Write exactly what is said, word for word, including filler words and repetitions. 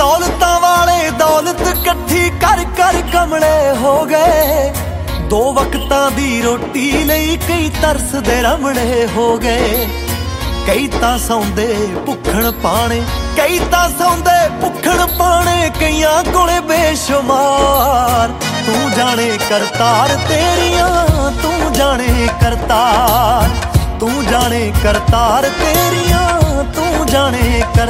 दौलतां वाले दौलत कट्ठी कर कर कमले हो गए। दो वक्तां दी रोटी लई कई तरसदे रमणे हो गए। कई तां सौंदे भुखण पाने, कई तां सौंदे भुखण पाने, कईयां कोले बेशुमार। तू जाने करतार तेरियां, तू जाने करतार, तू जाने करतार तेरियां, तू जाने कर